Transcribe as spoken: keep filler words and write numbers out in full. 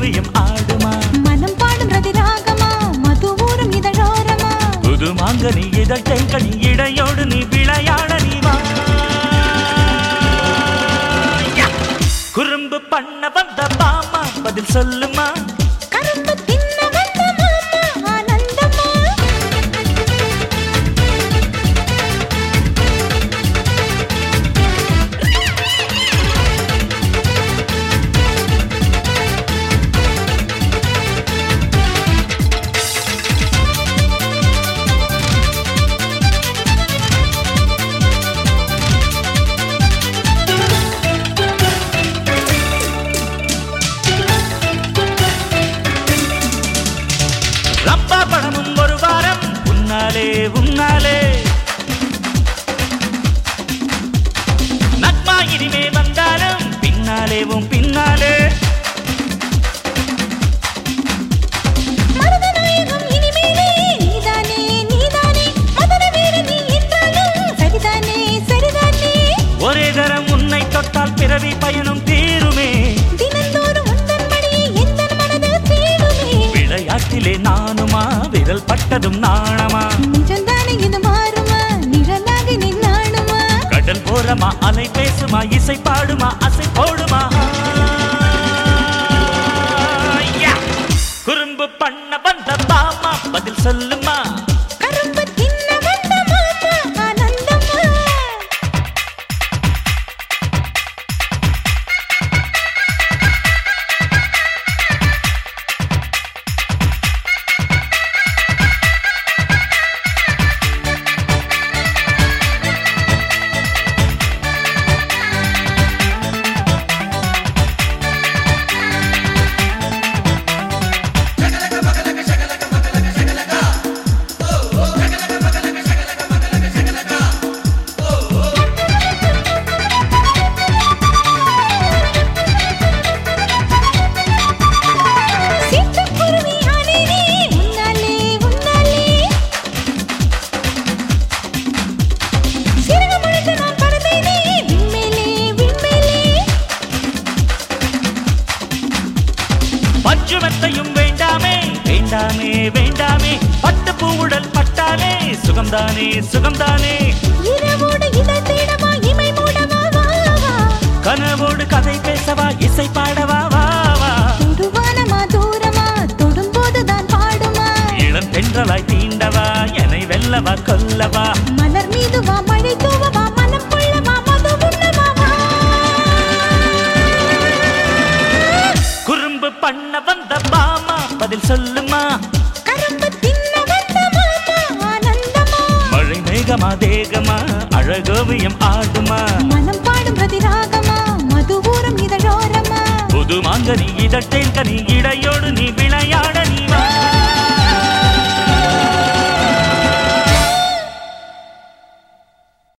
அழகோவியம் ஆடுமா மனம் பாடும் ரதிராகமா மதுவூரும் இதழோரமா புது மாங்கனி இதழ் தென்கனி இடையோடு நீ விளையாட நீ வா குறும்பு பண்ண வந்த பாமா பதில் சொல்லுமா கரும்பு தின்ன வந்த மாமா ஆனந்தமா ரப்பா பணமும் ஒரு வாரம் உன்னாலே உன்னாலே நக்மா இனிமே வந்தாலும் பின்னாலேவும் பின்னாலே மருதநாயகம் இனிமேலே நீதானே நீதானே மதுர வீடு நீ என்றாலும் சரிதானே சரிதானே ஒரே தரம் உன்னை தொட்டால் பிறவி பயனும் தீருமே தினந்தோறும் உந்தன் மடியை எந்தன் மனதில் தேடுமே விளையாட்டிலே நானுமா விரல் பட்டதும் நாணமா நிஜம்தானே இது மாறுமா நிழலாகி நின்னாடுமா கடல் போறமா அலை பேசுமா இசை பாடுமா அசை போடுமா யா! குறும்பு பண்ண வந்த பாமா பதில் சொல்லுமா கரும்பு தின்ன வந்த மாமா ஆனந்தமா சிட்டுக்குருவி ஆனேனே உன்னாலே உன்னாலே சிறகு முளைத்து நான் பறந்தேனே விண்மேலே விண்மேலே பஞ்சு மெத்தையும் வேண்டாமே வேண்டாமே வேண்டாமே பட்டு பூவுடல் பட்டாலே சுகம்தானே சுகம்தானே இரவோடு இதழ் தேடவா இமை மூடவா வா வா கனவோடு கதை பேசவா இசை பாடவா வா வா தொடுவானமா தூரமா தொடும்போதுதான் பாடுமா இளம் தென்றலாய் தீண்டவா என்னை வெல்லவா கொல்லவா மலர் மீது வா மழை தூவவா மனம் கொள்ளவா மது உண்ணவா வா குறும்பு பண்ண வந்த பாமா பதில் சொல்லுமா கரும்பு தின்ன வந்த மாமா ஆனந்தமா மழை மேகமா தேகமா அழகோவியம் ஆடுமா மனம் பாடும் ரதிராகமா மதுவூரும் இதழோரமா புது மாங்கனி இதழ் தேன்கனி இடையோடு நீ விளையாட